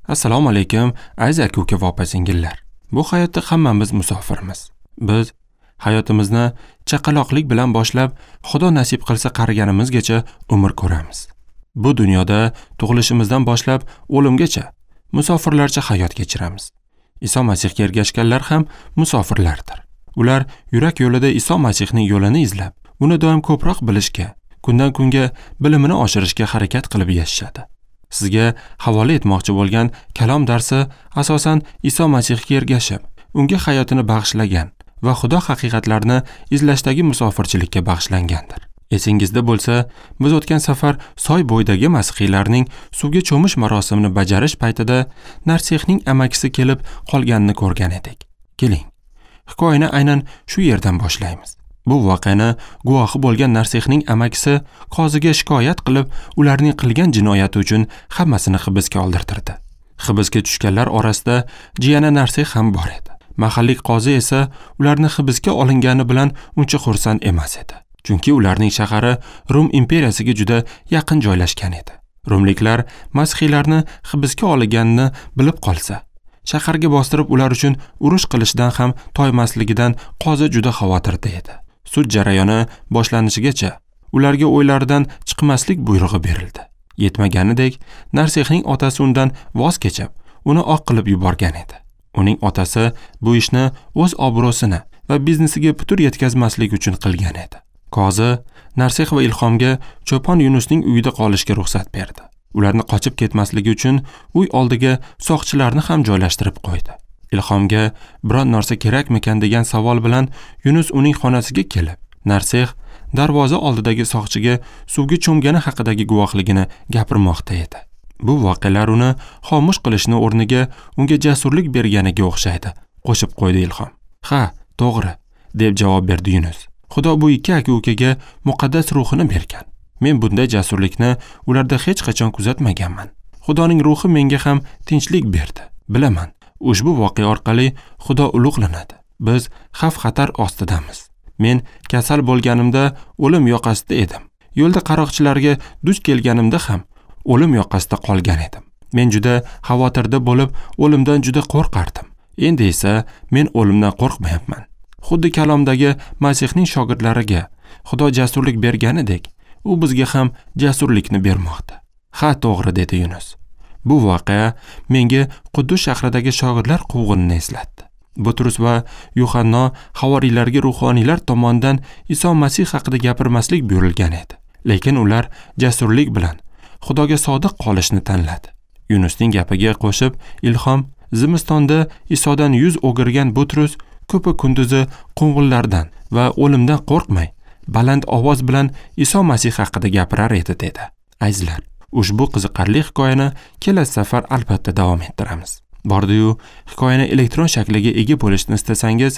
Assalomu alaykum, aziz aka-uka va opa-singillar. Bu hayotda hammamiz musofirmiz. Biz hayotimizni chaqaloqlik bilan boshlab, Xudo nasib qilsa qariganimizgacha umr ko'ramiz. Bu dunyoda tug'ilishimizdan boshlab o'limgacha musofirlarcha hayot kechiramiz. Iso Masihga ergashganlar ham musofirlardir. Ular yurak yo'lida Iso Masihning yo'lini izlab, uni doim ko'proq bilishga, kundan kunga bilimini oshirishga harakat qilib yashashadi. Sizga havola etmoqchi bo'lgan kalom darsi asosan Iso Masihga ergashib, unga hayotini bag'ishlagan va Xudo haqiqatlarini izlashdagi musofirchilikka bag'ishlangandir. Esingizda bo'lsa, biz o'tgan safar soy bo'yidagi masihiylarning suvga cho'mish marosimini bajarish paytida Narsexning amakisi kelib qolganini ko'rgan edik. Keling, hikoyani aynan shu yerdan boshlaymiz. Bu voqeani guvohi bo'lgan Narsexning amakisi qoziga shikoyat qilib, ularning qilgan jinoyati uchun hammasini hibsga oldirtirdi. Hibsga tushganlar orasida jiyani Narsex ham bor edi. Mahalliy qozi esa ularni hibsga olingani bilan uncha xursand emas edi. Chunki ularning shahari Rum imperiyasiga juda yaqin joylashgan edi. Rumliklar masihiylarni hibsga olganini bilib qolsa, shaharga bostirib ular uchun urush qilishdan ham toymasligidan qozi juda xavotirda edi. Sud jarayoni boshlanishigacha ularga o'ylaridan chiqmaslik buyrug'i berildi. Yetmaganidek, Narsexning otasi undan voz kechib, uni oq qilib yuborgan edi. Uning otasi bu ishni o'z obro'sini va biznesiga putur yetkazmaslik uchun qilgan edi. Qozi Narsex va Ilhomga cho'pon Yunusning uyida qolishga ruxsat berdi. Ularni qochib ketmasligi uchun uy oldiga soqchilarni ham joylashtirib qo'ydi. Ilhomga biron narsa kerakmikan degan savol bilan Yunus uning xonasiga kelib, Narsex darvoza oldidagi soqchiga suvga cho'mgani haqidagi guvohligini gapirmoqda edi. Bu voqealar uni xomush qilishni o'rniga unga jasurlik berganiga o'xshaydi, qo'shib qo'ydi Ilhom. "Ha, to'g'ri", deb javob berdi Yunus. Xudo bu ikki aka-ukaga muqaddas ruhini bergan. Men bunday jasurlikni ularda hech qachon kuzatmaganman. Xudoning ruhi menga ham tinchlik berdi. Bilaman, ushbu voqea orqali Xudo ulug'lanadi. Biz xavf-xatar ostidamiz. Men kasal bo'lganimda o'lim yoqasida edim. Yo'lda qaroqchilarga duch kelganimda ham o'lim yoqasida qolgan edim. Men juda xavotirda bo'lib, o'limdan juda qo'rqardim. Endi esa men o'limdan qo'rqmayapman. Xuddi kalomdagi Masihning shogirdlariga Xudo jasurlik berganidek, u bizga ham jasurlikni bermoqda. "Ha, to'g'ri", dedi Yunus. Bu voqea menga Quddus shahridagi shogirdlar quvg'inini eslatdi. Butrus va Yuhanno havoriylarga ruhoniylar tomonidan Iso Masih haqida gapirmaslik buyurilgan edi. Lekin ular jasurlik bilan Xudoga sodiq qolishni tanladi. Yunusning gapiga qo'shib, Ilhom zimistonda Isodan yuz o'girgan Butrus ko'pi kunduzi quvg'inlardan va o'limdan qo'rqmay, baland ovoz bilan Iso Masih haqida gapirar edi, dedi. Azizlar, ushbu qiziqarli hikoyani kelasi safar albatta davom ettiramiz. Bordi-yu, hikoyani elektron shakliga ega bo'lishni istasangiz,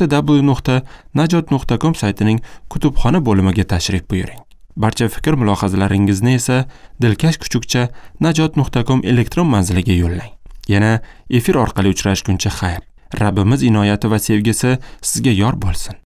www.najot.com saytining kutubxona bo'limiga tashrif buyuring. Barcha fikr mulohazalaringizni esa dilkash kuchukcha najot.com elektron manziliga yo'llang. Yana efir orqali uchrashguncha xayr. Rabbimiz inoyati va sevgisi sizga yor bo'lsin.